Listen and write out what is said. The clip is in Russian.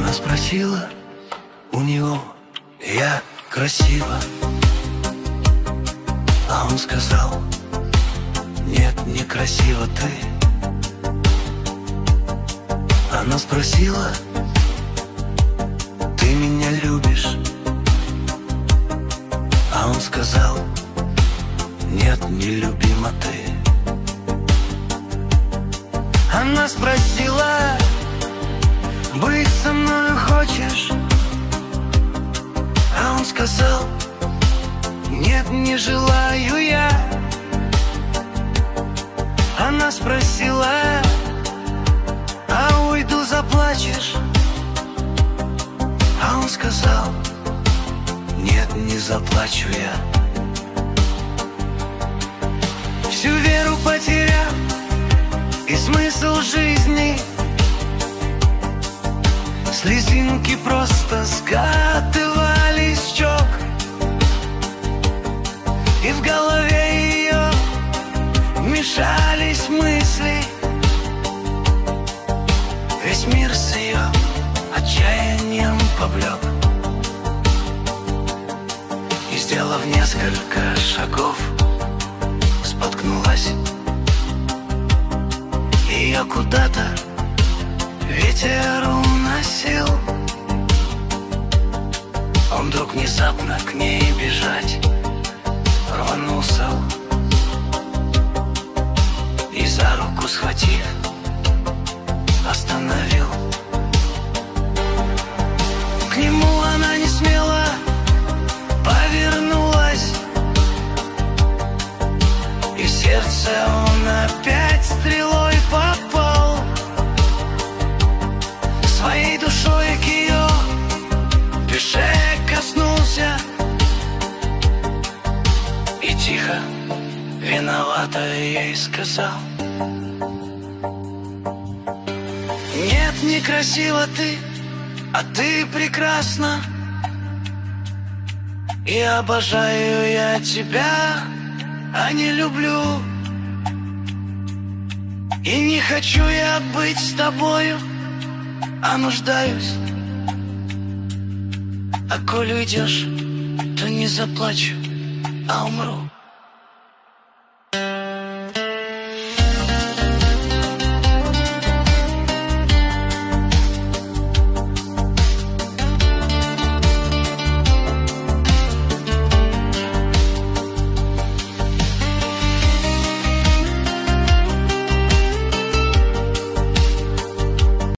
Она спросила у него: я красива? А он сказал: нет, не красива ты. Она спросила: ты меня любишь? А он сказал: нет, не любима ты. Она спросила: быть со мною хочешь? А он сказал: нет, не желаю я. Она спросила: а уйду, заплачешь? А он сказал: нет, не заплачу я. Всю веру потерял и смысл жизни, слезинки просто скатывались с щек, и в голове ее мешались мысли. Весь мир с ее отчаянием поблек. И, сделав несколько шагов, споткнулась. Ее куда-то ветер уносил. Он вдруг внезапно к ней бежать рванулся и за руку схватив остановил. К нему она не смело повернулась, и в сердце он опять стрелой попал. Своей душой к ее душе коснулся и тихо, виновата, ей сказал: нет, некрасива ты, а ты прекрасна. И обожаю я тебя, а не люблю. И не хочу я быть с тобою, а нуждаюсь. А коль уйдешь, то не заплачу, а умру.